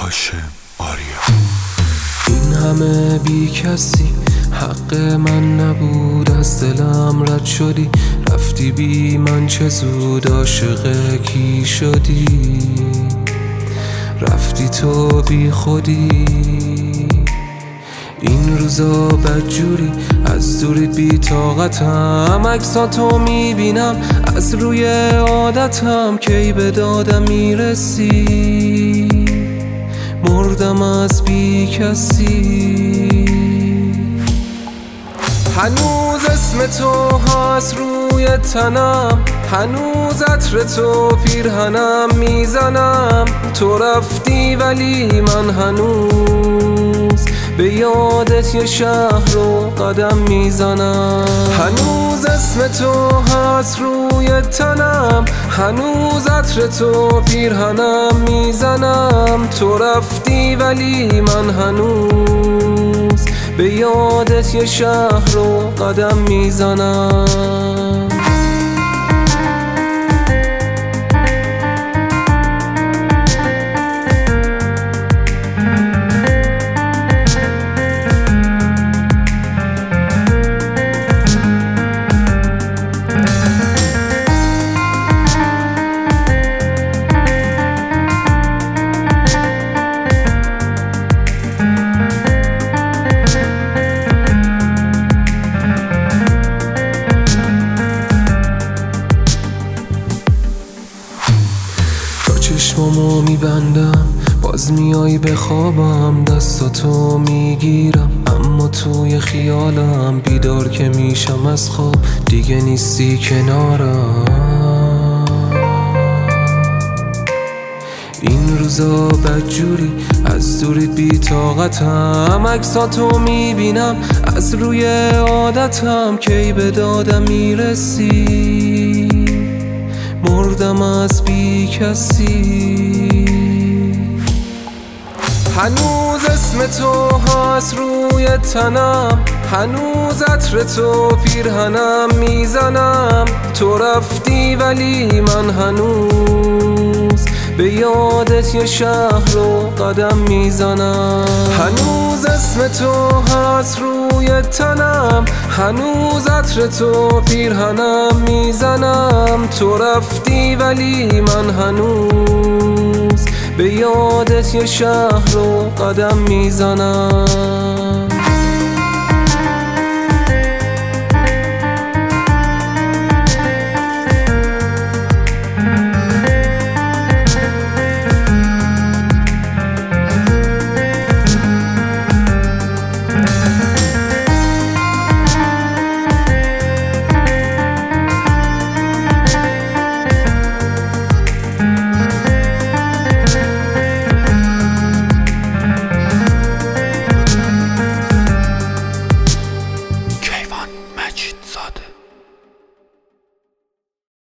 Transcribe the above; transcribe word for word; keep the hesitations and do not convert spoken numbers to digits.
هاشم آریا. این همه بی کسی حق من نبود، از دلم رد شدی رفتی بی من، چه زود عاشق کی شدی رفتی تو بی خودی. این روزا بدجوری از دورت بی طاقتم، عکساتو میبینم از روی عادتم، کی به دادم میرسی مردم از بی کسی. هنوز اسم تو هست روی تنم، هنوز عطر تو پیرهنم میزنم، تو رفتی ولی من هنوز به یادت یه شهر رو قدم میزنم. هنوز اسم تو هست روی تنم، هنوز عطر تو پیرهنم میزنم، تو رفتی ولی من هنوز به یادت یه شهر رو قدم میزنم. چشمامو میبندم باز میای به خوابم، دستاتو میگیرم اما توی خیالم، بیدار که میشم از خواب دیگه نیستی کنارم. این روزا بدجوری از دورت بی طاقتم، عکساتو میبینم از روی عادتم، کی به دادم میرسی مردم از بی کسی. هنوز اسم تو هست روی تنم، هنوز عطر تو پیرهنم میزنم، تو رفتی ولی من هنوز به یادت یه شهر رو قدم میزنم. هنوز اسم تو هست روی تنم، هنوز عطر تو پیرهنم میزنم، تو رفتی ولی من هنوز به یادت یه شهر رو قدم میزنم.